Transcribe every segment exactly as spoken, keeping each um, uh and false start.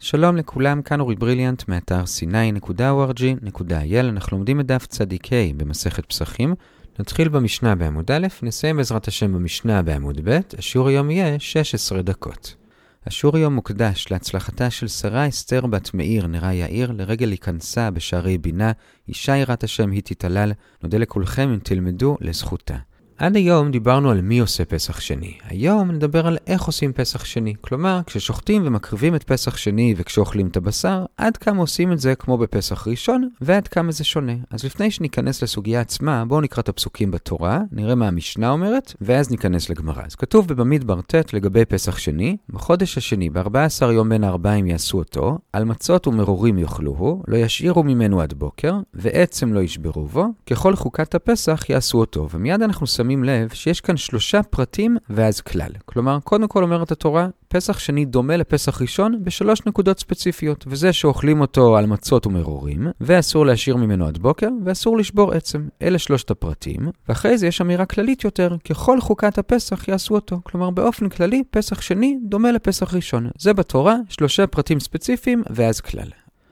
שלום לכולם, כאן אורי בריליאנט מאתר סיני נקודה או אר ג'י נקודה איי אל. אנחנו לומדים את דף צדיק ה' במסכת פסחים. נתחיל במשנה בעמוד א', נסיים בעזרת השם במשנה בעמוד ב'. השיעור היום יהיה שש עשרה דקות. השיעור היום מוקדש להצלחתה של שרה אסתר בת מאיר נראה יאיר לרגל להיכנסה בשערי בינה, אישה יראת השם היא תתעלל. נודה לכולכם אם תלמדו לזכותה. עד היום דיברנו על מי עושה פסח שני. היום נדבר על איך עושים פסח שני. כלומר, כששוחטים ומקריבים את פסח שני וכשאוכלים את הבשר, עד כמה עושים את זה כמו בפסח ראשון, ועד כמה זה שונה. אז לפני שניכנס לסוגיה עצמה, בואו נקרא את הפסוקים בתורה, נראה מה המשנה אומרת, ואז ניכנס לגמרא. אז כתוב בבמדבר ט' לגבי פסח שני, בחודש השני, ב-ארבעה עשר יום בין הארבעים יעשו אותו, על מצות ומרורים יאכלוהו, לא ישאירו ממנו עד בוקר, ועצם לא ישברו בו, ככל חוקת הפסח יעשו אותו. ומיד אנחנו שמים לב שיש כאן שלושה פרטים ואז כלל. כלומר, קודם כל אומרת התורה, פסח שני דומה לפסח ראשון בשלוש נקודות ספציפיות, וזה שאוכלים אותו על מצות ומרורים, ואסור להשאיר ממנו עד בוקר, ואסור לשבור עצם. אלה שלושת הפרטים, ואחרי זה יש אמירה כללית יותר, ככל חוקת הפסח יעשו אותו. כלומר, באופן כללי, פסח שני דומה לפסח ראשון. זה בתורה, שלושה פרטים ספציפיים ואז כלל.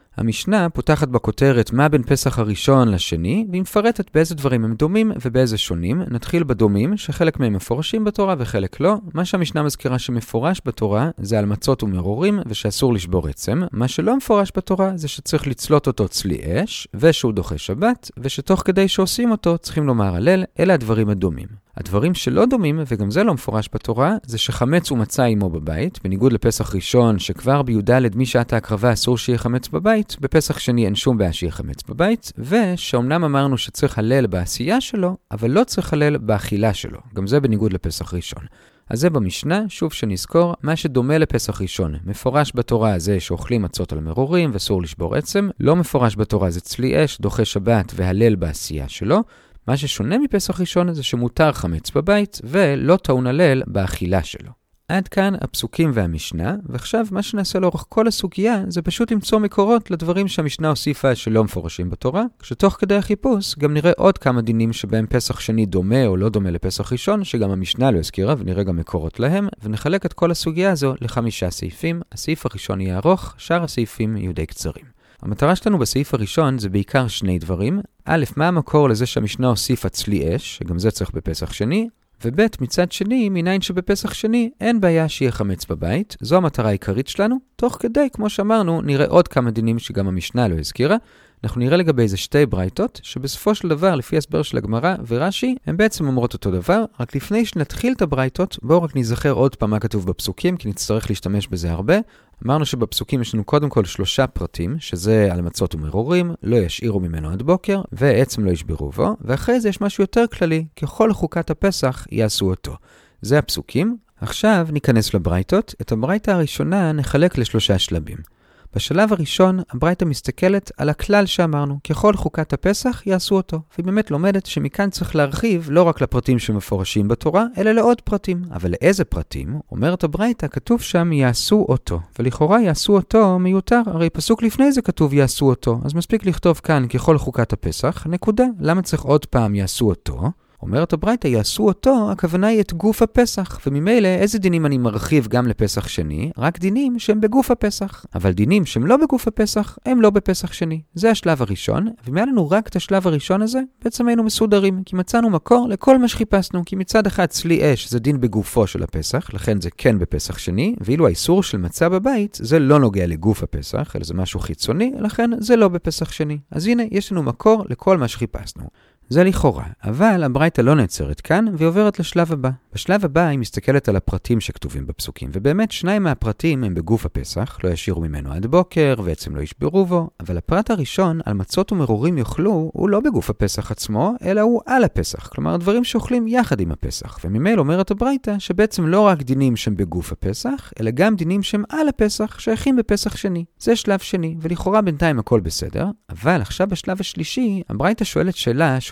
המשנה פותחת בכותרת מה בין פסח הראשון לשני, והיא מפרטת באיזה דברים הם דומים ובאיזה שונים. נתחיל בדומים, שחלק מהם מפורשים בתורה וחלק לא. מה שהמשנה מזכירה שמפורש בתורה זה על מצות ומרורים ושאסור לשבור עצם. מה שלא מפורש בתורה זה שצריך לצלות אותו צלי אש, ושהוא דוחה שבת, ושתוך כדי שעושים אותו צריכים לומר הלל. אלה הדברים הדומים. הדברים שלא דומים, וגם זה לא מפורש בתורה, זה שחמץ ומצה עמו בבית, בניגוד לפסח ראשון, שכבר בי"ד משעת ההקרבה אסור שיהיה חמץ בבית, בפסח שני אין שום בעיה שיהיה חמץ בבית, ושאומנם אמרנו שצריך הלל בעשייה שלו, אבל לא צריך הלל באכילה שלו. גם זה בניגוד לפסח ראשון. אז זה במשנה, שוב שנזכור, מה שדומה לפסח ראשון. מפורש בתורה זה שאוכלים מצות על מרורים ואסור לשבור עצם, לא מפורש בתורה זה צלי אש, דוחה שבת והלל בעשייה שלו. מה ששונה מפסח ראשון זה שמותר חמץ בבית ולא טעון הלל באכילה שלו. עד כאן הפסוקים והמשנה, ועכשיו מה שנעשה לאורך כל הסוגיה זה פשוט למצוא מקורות לדברים שהמשנה הוסיפה שלא מפורשים בתורה, כשתוך כדי החיפוש גם נראה עוד כמה דינים שבהם פסח שני דומה או לא דומה לפסח ראשון, שגם המשנה לא הזכירה ונראה גם מקורות להם, ונחלק את כל הסוגיה הזו לחמישה סעיפים. הסעיף הראשון יהיה ארוך, שאר הסעיפים יהיו די קצרים. המטרה שלנו בסעיף הראשון זה בעיקר שני דברים. א', מה המקור לזה שהמשנה הוסיפה צלי אש, שגם זה צריך בפסח שני, וב', מצד שני, מניין שבפסח שני אין בעיה שיהיה חמץ בבית. זו המטרה העיקרית שלנו. תוך כדי, כמו שאמרנו, נראה עוד כמה דינים שגם המשנה לא הזכירה. אנחנו נראה לגבי איזה שתי ברייתות, שבסופו של דבר, לפי הסבר של הגמרא ורש"י, הם בעצם אומרות אותו דבר. רק לפני שנתחיל את הברייתות, בואו רק נזכר עוד פעם מה כתוב בפסוקים, כי נצטרך להשתמש בזה הרבה. אמרנו שבפסוקים יש לנו קודם כל שלושה פרטים, שזה על מצות ומרורים, לא ישאירו ממנו עד בוקר, ועצם לא ישברו בו, ואחרי זה יש משהו יותר כללי, ככל חוקת הפסח יעשו אותו. זה הפסוקים. עכשיו ניכנס לברייתות. את הברייתה הראשונה נחלק לשלושה שלבים. בשלב הראשון, הברייתא מסתכלת על הכלל שאמרנו, ככל חוקת הפסח יעשו אותו. והיא באמת לומדת שמכאן צריך להרחיב לא רק לפרטים שמפורשים בתורה, אלא לעוד פרטים. אבל לאיזה פרטים? אומרת הברייתא, כתוב שם יעשו אותו. ולכאורה יעשו אותו מיותר, הרי פסוק לפני זה כתוב יעשו אותו. אז מספיק לכתוב כאן ככל חוקת הפסח, נקודה. למה צריך עוד פעם יעשו אותו? אומרת הברייתא, יעשו אותו, הכוונה היא את גוף הפסח, וממילא איזה דינים אני מרחיב גם לפסח שני? רק דינים שהם בגוף הפסח. אבל דינים שהם לא בגוף הפסח, הם לא בפסח שני. זה השלב הראשון, ומהיה לנו רק את השלב הראשון הזה, בעצם היינו מסודרים, כי מצאנו מקור לכל מה שחיפשנו, כי מצד אחד צלי אש זה דין בגופו של הפסח, לכן זה כן בפסח שני, ואילו האיסור של מצה בבית זה לא נוגע לגוף הפסח, אלא זה משהו חיצוני, לכן זה לא בפסח שני. אז הנה, יש לנו מקור לכל מה שחיפשנו. זה לכאורה, אבל הברייתא לא נעצרת כאן והיא עוברת לשלב הבא. בשלב הבא היא מסתכלת על הפרטים שכתובים בפסוקים, ובאמת שניים מהפרטים הם בגוף הפסח, לא ישאירו ממנו עד בוקר ועצם לא ישברו בו, אבל הפרט הראשון על מצות ומרורים יאכלו הוא לא בגוף הפסח עצמו, אלא הוא על הפסח, כלומר דברים שאוכלים יחד עם הפסח. וממילא אומרת הברייתא שבעצם לא רק דינים שהם בגוף הפסח, אלא גם דינים שהם על הפסח שייכים בפסח שני. זה שלב שני, ולכאורה בינתיים הכל בסדר, אבל עכשיו בשלב השלישי, הברייתא שואלת שאלה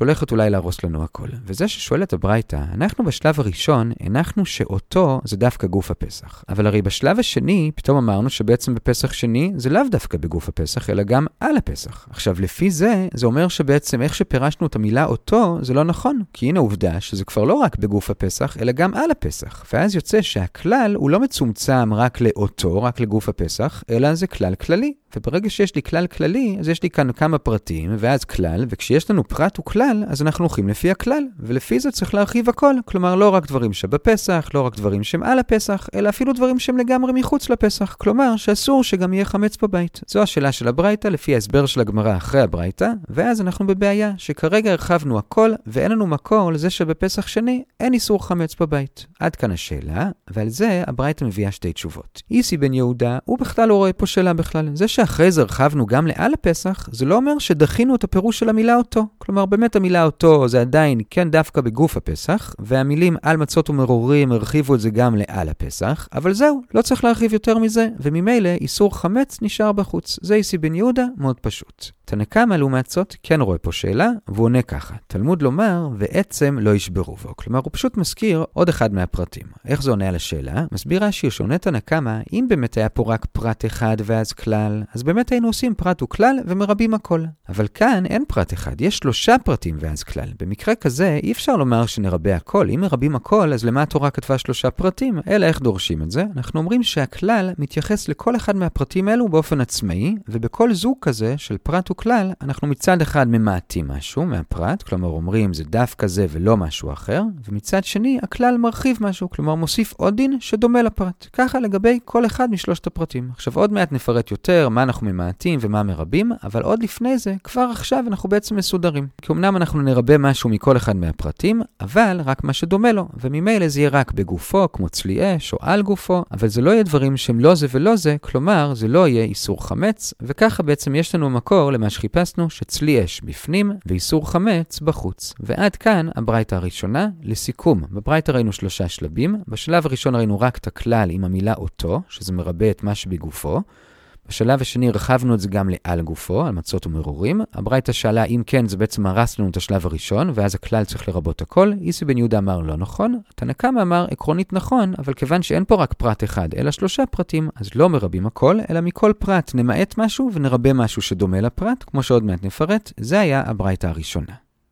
שהולכת אולי להרוס לנו הכל. וזה ששואלת הברייתא, אנחנו בשלב הראשון הנחנו שאותו זה דווקא גוף הפסח. אבל הרי בשלב השני, פתאום אמרנו שבעצם בפסח שני זה לאו דווקא בגוף הפסח, אלא גם על הפסח. עכשיו, לפי זה, זה אומר שבעצם איך שפירשנו את המילה אותו, זה לא נכון. כי הנה עובדה שזה כבר לא רק בגוף הפסח, אלא גם על הפסח. ואז יוצא שהכלל הוא לא מצומצם רק לאותו, רק לגוף הפסח, אלא זה כלל כללי. וברגע שיש לי כלל כללי, אז יש לי כאן כמה פרטים, ואז כלל, וכשיש לנו פרט וכלל, אז אנחנו הולכים לפי הכלל, ולפי זה צריך להרחיב הכל. כלומר, לא רק דברים שבפסח, לא רק דברים שהם על הפסח, אלא אפילו דברים שהם לגמרי מחוץ לפסח. כלומר, שאסור שגם יהיה חמץ בבית. זו השאלה של הברייתא, לפי ההסבר של הגמרא אחרי הברייתא, ואז אנחנו בבעיה, שכרגע הרחבנו הכל, ואין לנו מקור לזה שבפסח שני אין איסור חמץ בבית. עד כאן השאלה, ועל זה הברייתא מביאה שתי תשובות. איסי בן יהודה, הוא בכלל לא רואה פה שאלה בכלל. זה שאחרי זה הרחבנו גם לעל הפסח, זה לא אומר שדחינו את הפירוש של המילה אותו. כלומר, באמת המילה אותו זה עדיין כן דווקא בגוף הפסח, והמילים על מצות ומרורים הרחיבו את זה גם לעל הפסח, אבל זהו, לא צריך להרחיב יותר מזה, וממילא איסור חמץ נשאר בחוץ. זה איסי בן יהודה, מאוד פשוט. תנא קמא לעומת זאת כן רואה פה שאלה, והוא עונה ככה. תלמוד לומר, ועצם לא ישברו בו. כלומר, הוא פשוט מזכיר עוד אחד מהפרטים. איך זה עונה על השאלה? מסביר רש"י שעונה תנא קמא, אם באמת היה פה רק פרט אחד ואז כלל, אז באמת היינו עושים פרט וכלל ומרבים הכל. אבל כאן אין פרט אחד, יש שלושה פרטים ואז כלל. במקרה כזה, אי אפשר לומר שנרבה הכל. אם מרבים הכל, אז למה התורה כתבה שלושה פרטים? אלא איך דורשים את זה? אנחנו אומרים שהכלל מתייחס לכל אחד מהפרטים האלו באופן עצמאי, ובכל זוג כזה של פרט וכלל, אנחנו מצד אחד ממעטים משהו מהפרט, כלומר אומרים זה דווקא זה ולא משהו אחר, ומצד שני הכלל מרחיב משהו, כלומר מוסיף עוד דין שדומה לפרט. ככה לגבי כל אחד משלושת הפרטים. עכשיו עוד מעט נפרט יותר מה אנחנו ממעטים ומה מרבים, אבל עוד לפני זה, כבר עכשיו אנחנו בעצם מסודרים. כי אמנם אנחנו נרבה משהו מכל אחד מהפרטים, אבל רק מה שדומה לו, וממילא זה יהיה רק בגופו, כמו צלי אש או על גופו, אבל זה לא יהיה דברים שהם לא זה ולא זה, כלומר זה לא יהיה איסור חמץ, וככה בעצם יש לנו מקור למה שחיפשנו שצלי אש בפנים ואיסור חמץ בחוץ. ועד כאן הברייתא הראשונה. לסיכום, בברייתא ראינו שלושה שלבים. בשלב הראשון ראינו רק את הכלל עם המילה אותו, שזה מרבה את מה שבגופו. בשלב השני הרחבנו את זה גם לעל גופו, על מצות ומרורים. הברייתא שאלה אם כן זה בעצם הרס לנו את השלב הראשון, ואז הכלל צריך לרבות הכל. איסי בן יהודה אמר לא נכון. תנא קמא אמר עקרונית נכון, אבל כיוון שאין פה רק פרט אחד, אלא שלושה פרטים, אז לא מרבים הכל, אלא מכל פרט נמעט משהו ונרבה משהו שדומה לפרט, כמו שעוד מעט נפרט. זה היה הברייתא הראשונה.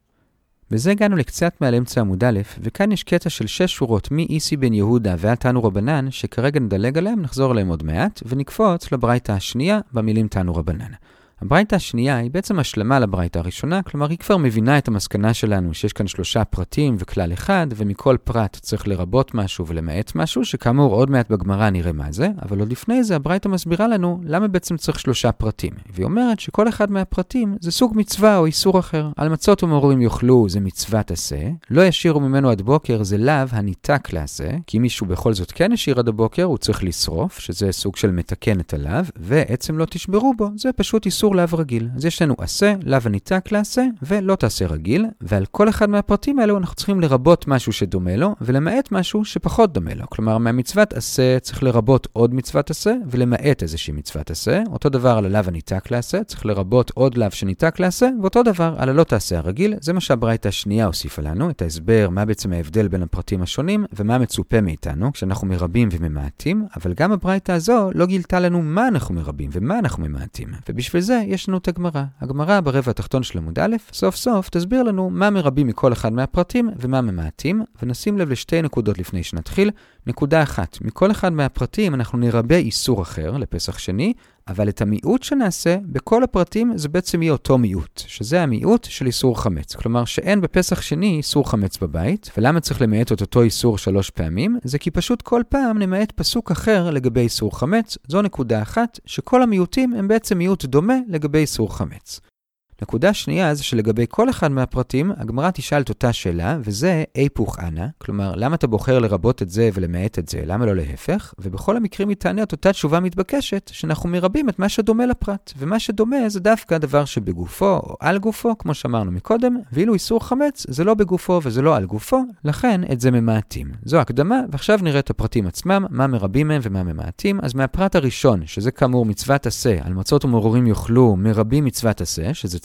בזה הגענו לקצת מעל אמצע עמוד א', וכאן יש קטע של שש שורות מאיסי בן יהודה ועד תנו רבנן, שכרגע נדלג עליהם, נחזור עליהם עוד מעט, ונקפוץ לברייתא השנייה במילים תנו רבנן. הברייתא השנייה היא בעצם השלמה לברייתא הראשונה, כלומר היא כבר מבינה את המסקנה שלנו שיש כאן שלושה פרטים וכלל אחד, ומכל פרט צריך לרבות משהו ולמעט משהו, שכאמור עוד מעט בגמרא נראה מה זה, אבל עוד לפני זה הברייתא מסבירה לנו למה בעצם צריך שלושה פרטים. והיא אומרת שכל אחד מהפרטים זה סוג מצווה או איסור אחר. על מצות ומרורים יאכלו זה מצוות עשה, לא ישירו ממנו עד בוקר זה לאו הניתק לעשה, כי מישהו בכל זאת כן ישיר עד הבוקר הוא צריך לשרוף, שזה סוג של מתקן את הלאו, ועצם לא תשברו בו, זה פשוט איסור לאו רגיל. אז יש לנו עשה, לאו הניתק לעשה, ולא תעשה רגיל, ועל כל אחד מהפרטים האלו אנחנו צריכים לרבות משהו שדומה לו, ולמעט משהו שפחות דומה לו. כלומר, מהמצוות עשה צריך לרבות עוד מצוות עשה, ולמעט איזושהי מצוות עשה. אותו דבר על הלאו הניתק לעשה, צריך לרבות עוד לאו שניתק לעשה, ואותו דבר על הלא תעשה הרגיל. זה מה שהברייתא השנייה הוסיפה לנו, את ההסבר מה בעצם ההבדל בין הפרטים השונים, ומה מצופה מאיתנו, כשאנחנו מרבים וממעטים, אבל גם הברייתא הזו לא גילתה לנו מה אנחנו מרבים ומה אנחנו ממעטים. ובשביל זה יש לנו את הגמרא. הגמרא ברבע התחתון של עמוד א', סוף סוף תסביר לנו מה מרבים מכל אחד מהפרטים ומה ממעטים, ונשים לב לשתי נקודות לפני שנתחיל. נקודה אחת, מכל אחד מהפרטים אנחנו נרבה איסור אחר לפסח שני, אבל את המיעוט שנעשה בכל הפרטים זה בעצם יהיה אותו מיעוט, שזה המיעוט של איסור חמץ. כלומר שאין בפסח שני איסור חמץ בבית, ולמה צריך למעט את אותו איסור שלוש פעמים? זה כי פשוט כל פעם נמעט פסוק אחר לגבי איסור חמץ. זו נקודה אחת, שכל המיעוטים הם בעצם מיעוט דומה לגבי איסור חמץ. נקודה שנייה זה שלגבי כל אחד מהפרטים, הגמרא תשאל את אותה שאלה, וזה איפוך אנא, כלומר, למה אתה בוחר לרבות את זה ולמעט את זה, למה לא להפך? ובכל המקרים היא תענה את אותה תשובה מתבקשת, שאנחנו מרבים את מה שדומה לפרט, ומה שדומה זה דווקא דבר שבגופו או על גופו, כמו שאמרנו מקודם, ואילו איסור חמץ זה לא בגופו וזה לא על גופו, לכן את זה ממעטים. זו הקדמה, ועכשיו נראה את הפרטים עצמם, מה מרבים מהם ומה ממעטים. אז מהפרט הראשון, שזה כאמור מצוות עשה, על מצות ומרורים יאכלו, מרבים מצוות עשה, שזה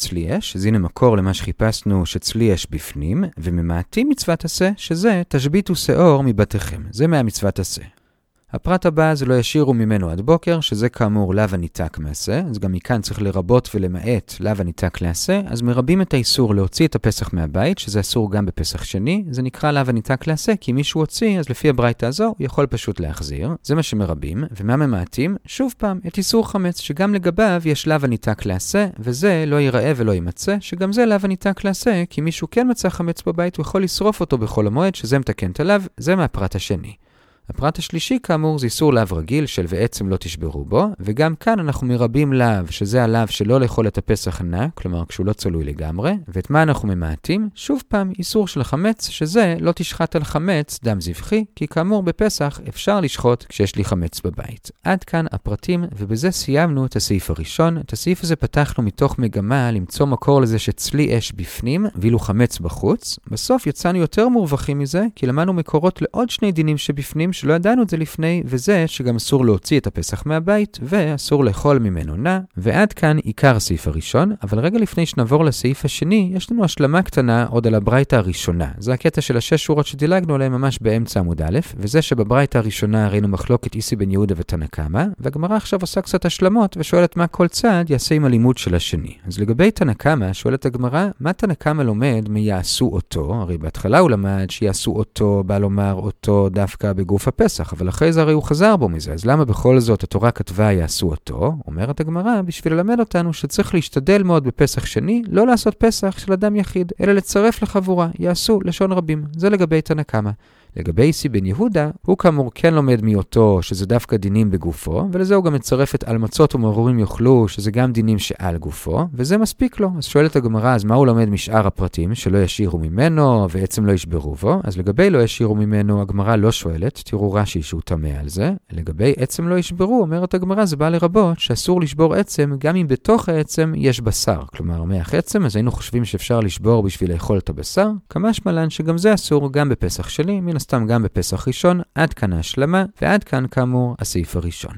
צלי אש, אז הנה מקור למה שחיפשנו שצלי אש בפנים, וממעטים מצוות עשה, שזה תשביתו שאור מבתיכם. זה מהמצוות עשה. הפרט הבא זה לא ישירו ממנו עד בוקר, שזה כאמור לאו הניתק מעשה, אז גם מכאן צריך לרבות ולמעט לאו הניתק לעשה, אז מרבים את האיסור להוציא את הפסח מהבית, שזה אסור גם בפסח שני, זה נקרא לאו הניתק לעשה, כי מישהו הוציא, אז לפי הברייתא הזו, הוא יכול פשוט להחזיר, זה מה שמרבים, ומה ממעטים? שוב פעם, את איסור חמץ, שגם לגביו יש לאו הניתק לעשה, וזה לא ייראה ולא יימצא, שגם זה לאו הניתק לעשה, כי מישהו כן מצא חמץ בבית, הוא יכול לשרוף אותו בכל המועד, שזה מתקן את הלאו, זה מהפרט השני. הפרט השלישי כאמור זה איסור לאו רגיל של ועצם לא תשברו בו, וגם כאן אנחנו מרבים לאו, שזה הלאו שלא לאכול את הפסח נע, כלומר כשהוא לא צלוי לגמרי, ואת מה אנחנו ממעטים? שוב פעם איסור של חמץ, שזה לא תשחט על חמץ דם זבחי, כי כאמור בפסח אפשר לשחוט כשיש לי חמץ בבית. עד כאן הפרטים, ובזה סיימנו את הסעיף הראשון. את הסעיף הזה פתחנו מתוך מגמה למצוא מקור לזה שצלי אש בפנים, ואילו חמץ בחוץ. בסוף יצאנו יותר מורווחים מזה, כי למדנו מקורות לעוד שני דינים שבפנים, שלא ידענו את זה לפני, וזה שגם אסור להוציא את הפסח מהבית, ואסור לאכול ממנו נע, ועד כאן עיקר הסעיף הראשון. אבל רגע לפני שנעבור לסעיף השני, יש לנו השלמה קטנה עוד על הברייתא הראשונה. זה הקטע של השש שורות שדילגנו עליהם ממש באמצע עמוד א', וזה שבברייתא הראשונה ראינו מחלוקת איסי בן יהודה ותנא קמא, והגמרא עכשיו עושה קצת השלמות, ושואלת מה כל צד יעשה עם הלימוד של השני. אז לגבי תנא קמא, שואלת הגמרא, מה תנא קמא לומד מיעשו אותו? הרי בהתחלה הוא למד שיעשו אותו, בא לומר אותו דווקא בגוף הפסח, אבל אחרי זה הרי הוא חזר בו מזה, אז למה בכל זאת התורה כתבה יעשו אותו? אומרת הגמרא, בשביל ללמד אותנו שצריך להשתדל מאוד בפסח שני, לא לעשות פסח של אדם יחיד, אלא לצרף לחבורה, יעשו לשון רבים. זה לגבי תנא קמא. לגבי איסי בן יהודה, הוא כאמור כן לומד מאותו שזה דווקא דינים בגופו, ולזה הוא גם מצרף את על מצות ומרורים יאכלו, שזה גם דינים שעל גופו, וזה מספיק לו. אז שואלת הגמרא, אז מה הוא לומד משאר הפרטים, שלא ישירו ממנו ועצם לא ישברו בו? אז לגבי לא ישירו ממנו, הגמרא לא שואלת, תראו רש"י שהוא תמה על זה. לגבי עצם לא ישברו, אומרת הגמרא, זה בא לרבות שאסור לשבור עצם, גם אם בתוך העצם יש בשר. כלומר, מח עצם, אז היינו חושבים שאפשר לשבור בשביל לאכול את הבשר, כמה שמלן שגם זה אסור גם בפסח שלי, מן הסתם גם בפסח ראשון. עד כאן ההשלמה, ועד כאן כאמור הסעיף הראשון.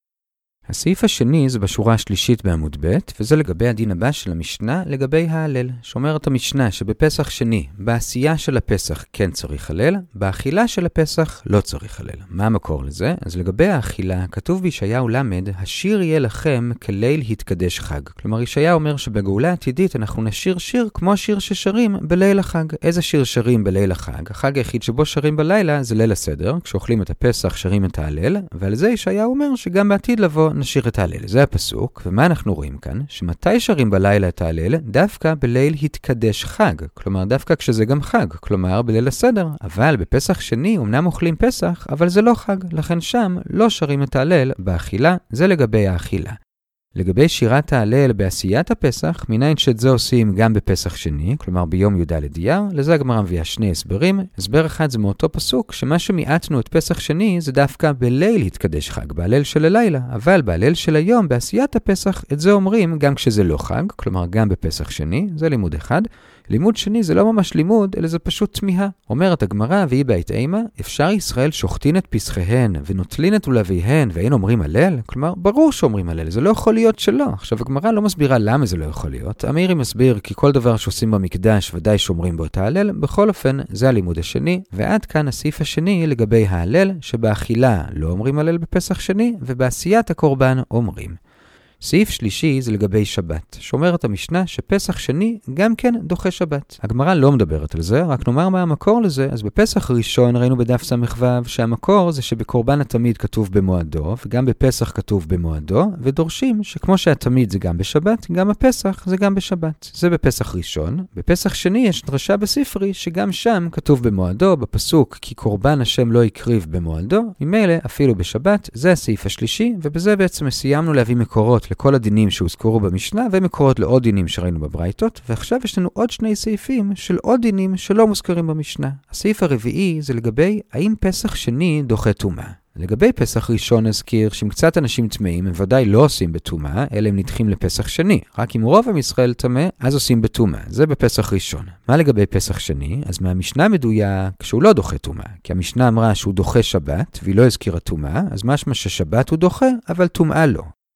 הסעיף השני זה בשורה השלישית בעמוד ב', וזה לגבי הדין הבא של המשנה לגבי ההלל. שאומרת המשנה שבפסח שני, בעשייה של הפסח כן צריך הלל, באכילה של הפסח לא צריך הלל. מה המקור לזה? אז לגבי האכילה, כתוב בישעיהו למד, השיר יהיה לכם כליל התקדש חג. כלומר, ישעיהו אומר שבגאולה עתידית אנחנו נשיר שיר כמו השיר ששרים בליל החג. איזה שיר שרים בליל החג? החג היחיד שבו שרים בלילה זה ליל הסדר, כשאוכלים את הפסח שרים את ההלל, ועל זה ישעיהו אומר שגם בעתיד לבוא נשיר את ההלל. זה הפסוק, ומה אנחנו רואים כאן? שמתי שרים בלילה את ההלל? דווקא בליל התקדש חג, כלומר דווקא כשזה גם חג, כלומר בליל הסדר. אבל בפסח שני אמנם אוכלים פסח, אבל זה לא חג, לכן שם לא שרים את ההלל באכילה. זה לגבי האכילה. לגבי שירת ההלל בעשיית הפסח, מניין שאת זה עושים גם בפסח שני, כלומר ביום י"ד אייר, לזה הגמרא מביאה שני הסברים. הסבר אחד זה מאותו פסוק, שמה שמיעטנו את פסח שני זה דווקא בליל התקדש חג, בהלל של הלילה, אבל בהלל של היום, בעשיית הפסח, את זה אומרים גם כשזה לא חג, כלומר גם בפסח שני, זה לימוד אחד. לימוד שני זה לא ממש לימוד, אלא זה פשוט תמיהה. אומרת הגמרא, והיא בית אימה, אפשר ישראל שוחטין את פסחיהן ונוטלין את אולביהן ואין אומרים הלל? כלומר, ברור שאומרים הלל, זה לא יכול להיות שלא. עכשיו, הגמרא לא מסבירה למה זה לא יכול להיות. אמירי מסביר כי כל דבר שעושים במקדש ודאי שאומרים בו את ההלל. בכל אופן, זה הלימוד השני, ועד כאן הסעיף השני לגבי ההלל, שבאכילה לא אומרים הלל בפסח שני, ובעשיית הקורבן אומרים. סעיף שלישי זה לגבי שבת, שאומרת המשנה שפסח שני גם כן דוחה שבת. הגמרא לא מדברת על זה, רק נאמר מה המקור לזה. אז בפסח ראשון ראינו בדף סמ"ו שהמקור זה שבקורבן התמיד כתוב במועדו, וגם בפסח כתוב במועדו, ודורשים שכמו שהתמיד זה גם בשבת, גם הפסח זה גם בשבת. זה בפסח ראשון. בפסח שני יש דרשה בספרי שגם שם כתוב במועדו, בפסוק כי קורבן השם לא יקריב במועדו, ממילא אפילו בשבת. זה הסעיף השלישי, ובזה בעצם סיימנו להביא מקורות לכל הדינים שהוזכרו במשנה, ומקורות לעוד דינים שראינו בברייתות, ועכשיו יש לנו עוד שני סעיפים של עוד דינים שלא מוזכרים במשנה. הסעיף הרביעי זה לגבי האם פסח שני דוחה טומאה. לגבי פסח ראשון נזכיר שאם קצת אנשים טמאים הם ודאי לא עושים בטומאה, אלא הם נדחים לפסח שני. רק אם רוב עם ישראל טמא, אז עושים בטומאה. זה בפסח ראשון. מה לגבי פסח שני? אז מהמשנה מדויק שהוא לא דוחה טומאה, כי המשנה אמרה שהוא דוחה שבת, והיא לא הזכירה טומאה, אז משמע ששבת הוא דוחה, אבל טומאה לא.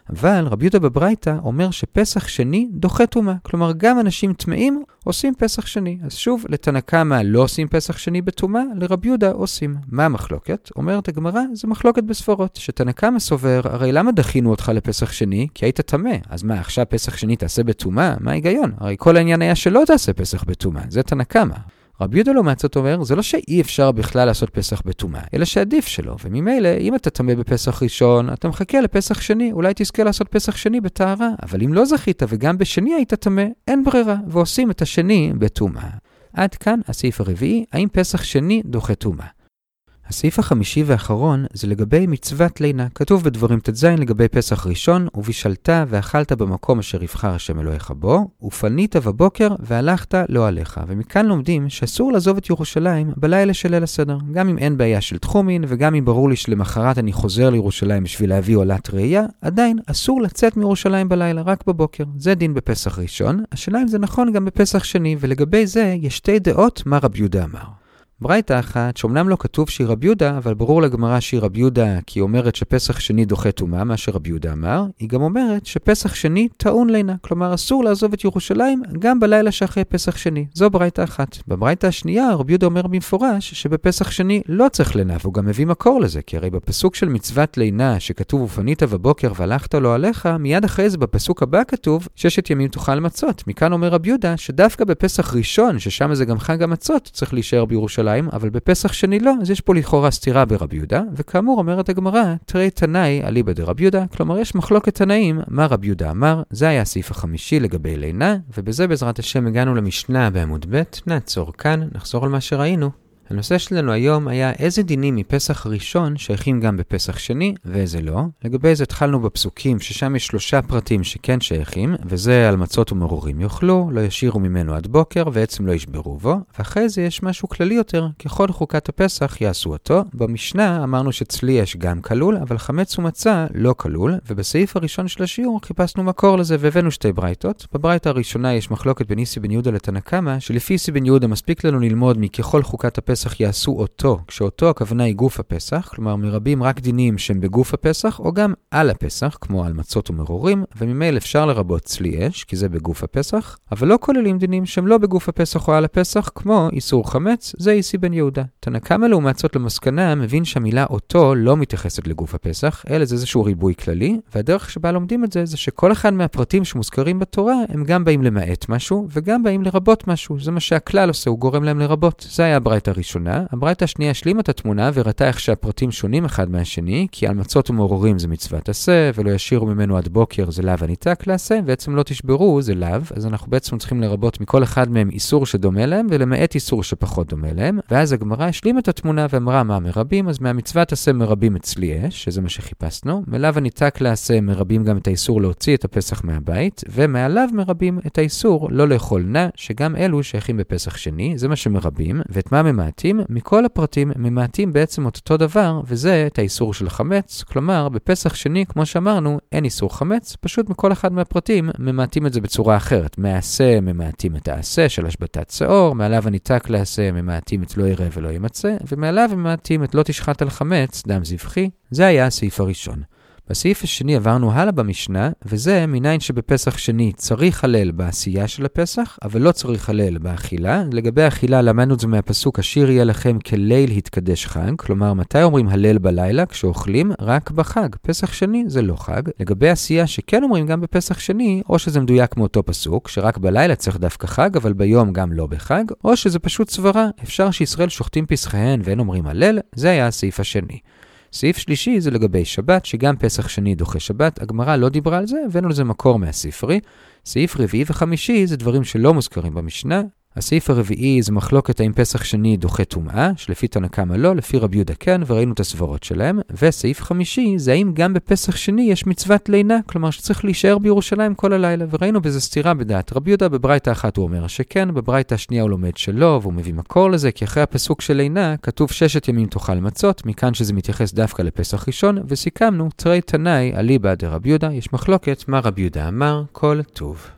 אבל רבי יהודה בברייתא אומר שפסח שני דוחה טומאה. כלומר, גם אנשים טמאים עושים פסח שני. אז שוב, לתנא קמא לא עושים פסח שני בטומאה, לרבי יהודה עושים. מה המחלוקת? אומרת הגמרא, זה מחלוקת בספרות. שתנא קמא סובר, הרי למה דחינו אותך לפסח שני? כי היית טמא. אז מה, עכשיו פסח שני תעשה בטומאה? מה ההיגיון? הרי כל העניין היה שלא תעשה פסח בטומאה. זה תנא קמא. רבי יהודה לעומת זאת אומר, זה לא שאי אפשר בכלל לעשות פסח בטומאה, אלא שעדיף שלא. וממילא, אם אתה טמא בפסח ראשון, אתה מחכה לפסח שני, אולי תזכה לעשות פסח שני בטהרה. אבל אם לא זכית וגם בשני היית טמא, אין ברירה, ועושים את השני בטומאה. עד כאן הסעיף הרביעי, האם פסח שני דוחה טומאה. הסעיף החמישי והאחרון זה לגבי מצוות לינה. כתוב בדברים ת' ז לגבי פסח ראשון, ובישלת ואכלת במקום אשר יבחר השם אלוהיך בו, ופנית בבוקר והלכת לא עליך. ומכאן לומדים שאסור לעזוב את ירושלים בלילה של ליל הסדר. גם אם אין בעיה של תחומין, וגם אם ברור לי שלמחרת אני חוזר לירושלים בשביל להביא עולת ראייה, עדיין אסור לצאת מירושלים בלילה, רק בבוקר. זה דין בפסח ראשון. השאלה אם זה נכון גם בפסח שני, ולגבי זה יש שתי דעות מה רבי יהודה אמר. ברייתא אחת, שאומנם לא כתוב שהיא רבי יהודה, אבל ברור לגמרא שהיא רבי יהודה, כי היא אומרת שפסח שני דוחה טומאה, מה שרבי יהודה אמר. היא גם אומרת שפסח שני טעון לינה, כלומר אסור לעזוב את ירושלים גם בלילה שאחרי פסח שני. זו ברייתא אחת. בברייתא השנייה, רבי יהודה אומר במפורש שבפסח שני לא צריך לינה, והוא גם מביא מקור לזה, כי הרי בפסוק של מצוות לינה שכתוב ופנית בבוקר והלכת לא עליך, מיד אחרי זה בפסוק הבא כתוב ששת ימים תאכל מצות. מכאן אומר רבי יהודה שדווקא בפסח ראשון, ששם זה גם חג המצות, צריך להישאר בירושלים, אבל בפסח שני לא, אז יש פה לכאורה סתירה ברבי יהודה, וכאמור אומרת הגמרא, תראי תנאי אליבא דרבי יהודה, כלומר יש מחלוקת תנאים מה רבי יהודה אמר. זה היה הסעיף החמישי לגבי לינה, ובזה בעזרת השם הגענו למשנה בעמוד ב'. נעצור כאן, נחזור על מה שראינו. הנושא שלנו היום היה איזה דינים מפסח ראשון שייכים גם בפסח שני ואיזה לא. לגבי זה התחלנו בפסוקים ששם יש שלושה פרטים שכן שייכים, וזה על מצות ומרורים יאכלו, לא ישירו ממנו עד בוקר ועצם לא ישברו בו. ואחרי זה יש משהו כללי יותר, ככל חוקת הפסח יעשו אותו. במשנה אמרנו שצלי יש גם כלול, אבל חמץ ומצה לא כלול, ובסעיף הראשון של השיעור חיפשנו מקור לזה והבאנו שתי ברייתות. בברייתא הראשונה יש מחלוקת בין איסי בן יהודה לתנא קמא, שלפי איסי בן יהודה מספיק לנו ללמוד מככל חוקת הפסח פסח יעשו אותו, כשאותו הכוונה היא גוף הפסח, כלומר מרבים רק דינים שהם בגוף הפסח, או גם על הפסח, כמו על מצות ומרורים, וממילא אפשר לרבות צלי אש, כי זה בגוף הפסח, אבל לא כוללים דינים שהם לא בגוף הפסח או על הפסח, כמו איסור חמץ, זה איסי בן יהודה. תנא קמא לעומת זאת למסקנה מבין שהמילה אותו לא מתייחסת לגוף הפסח, אלא זה איזשהו ריבוי כללי, והדרך שבה לומדים את זה, זה שכל אחד מהפרטים שמוזכרים בתורה, הם גם באים למעט משהו, וגם באים לרבות משהו. זה מה שהכלל עושה, הוא גורם להם לרבות. זה היה הברייתא הראשונה. הברייתא השנייה השלימה את התמונה וראתה איך שהפרטים שונים אחד מהשני, כי על מצות ומרורים זה מצוות עשה, ולא ישירו ממנו עד בוקר זה לאו הניתק לעשה, בעצם לא תשברו זה לאו, אז אנחנו בעצם צריכים לרבות מכל אחד מהם איסור שדומה להם, ולמעט איסור שפחות דומה להם, ואז הגמרא השלימה את התמונה ואמרה מה מרבים, אז מהמצוות עשה מרבים את צלי אש, שזה מה שחיפשנו, מלאו הניתק לעשה מרבים גם את האיסור להוציא את הפסח מהבית, ומעליו מרבים את האיסור לא לאכול נע, שגם אלו שייכים בפסח שני, זה מה שמרבים, ואת מה ממעטים? מכל הפרטים ממעטים בעצם אותו דבר, וזה את האיסור של חמץ, כלומר בפסח שני, כמו שאמרנו, אין איסור חמץ, פשוט מכל אחד מהפרטים ממעטים את זה בצורה אחרת. מעשה ממעטים את העשה של השבתת שעור, מעליו הניתק לעשה ממעטים את לא יראה ולא ימצא, ומעליו ממעטים את לא תשחט על חמץ, דם זבחי. זה היה הסעיף הראשון. בסעיף השני עברנו הלאה במשנה, וזה מניין שבפסח שני צריך הלל בעשייה של הפסח, אבל לא צריך הלל באכילה. לגבי האכילה למדנו את זה מהפסוק, השיר יהיה לכם כליל התקדש חג, כלומר מתי אומרים הלל בלילה? כשאוכלים רק בחג. פסח שני זה לא חג. לגבי עשייה שכן אומרים גם בפסח שני, או שזה מדויק מאותו פסוק, שרק בלילה צריך דווקא חג, אבל ביום גם לא בחג, או שזה פשוט סברה, אפשר שישראל שוחטים פסחיהן ואין אומרים הלל, זה היה הסעיף השני. סעיף שלישי זה לגבי שבת, שגם פסח שני דוחה שבת, הגמרא לא דיברה על זה, הבאנו לזה מקור מהספרי. סעיף רביעי וחמישי זה דברים שלא מוזכרים במשנה. הסעיף הרביעי זה מחלוקת האם פסח שני דוחה טומאה, שלפי תנא קמא לא, לפי רבי יהודה כן, וראינו את הסברות שלהם. וסעיף חמישי זה האם גם בפסח שני יש מצוות לינה, כלומר שצריך להישאר בירושלים כל הלילה, וראינו בזה סתירה בדעת רבי יהודה. בברייתא אחת הוא אומר שכן, בברייתא השנייה הוא לומד שלא, והוא מביא מקור לזה, כי אחרי הפסוק של לינה כתוב ששת ימים תאכל מצות, מכאן שזה מתייחס דווקא לפסח ראשון, וסיכמנו תרי תנאי אליבא דרבי יהודה, יש מחלוקת מה רבי יהודה אמר, כל טוב.